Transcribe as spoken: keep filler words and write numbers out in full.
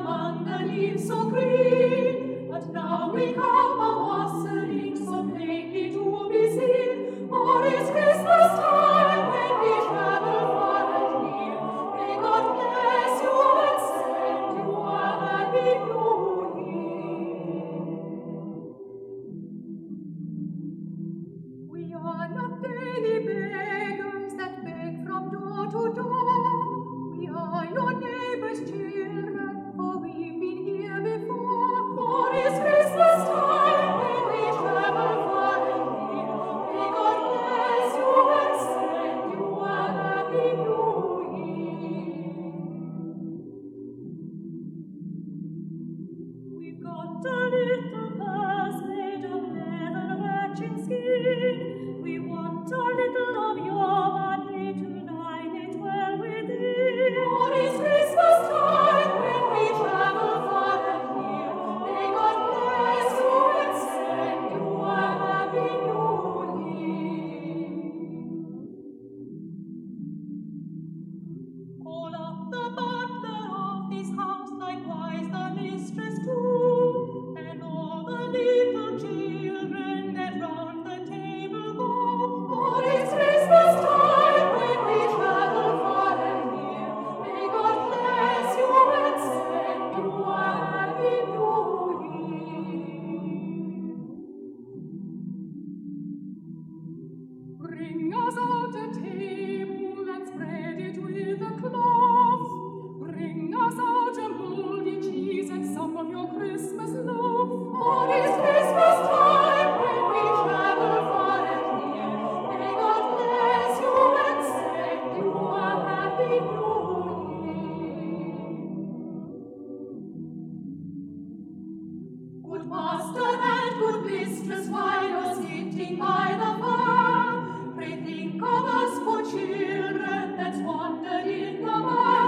among the leaves so green. But now we come a wassailing so plainly to be seen. For it's Christmas time when we travel far and near. May God bless you and send you a happy new year. We are not daily beggars that beg from door to door. We are your neighbors' children, for we've been here before. For it's Christmas time when we travel far and near. May God bless you and send you a happy new year. We've got a little purse made of leather matching skin. We want a little of your money to line it well within. For it's Christmas time when we travel far and near. May God bless you and send you a happy new year. Call up the butler of this house, likewise the mistress too, and all the little children that round the table go. For it's Christmas time when we travel far and near. May God bless you and send you a happy new year. Bring us out a table and spread it with a cloth. Bring us out a moldy cheese and some of your Christmas loaf. For it's Christmas time when we travel far and near. May God bless you and send you a happy new year. Good master and good mistress, while you're sitting by the fire, pray think of us poor children that's wandered in the mire.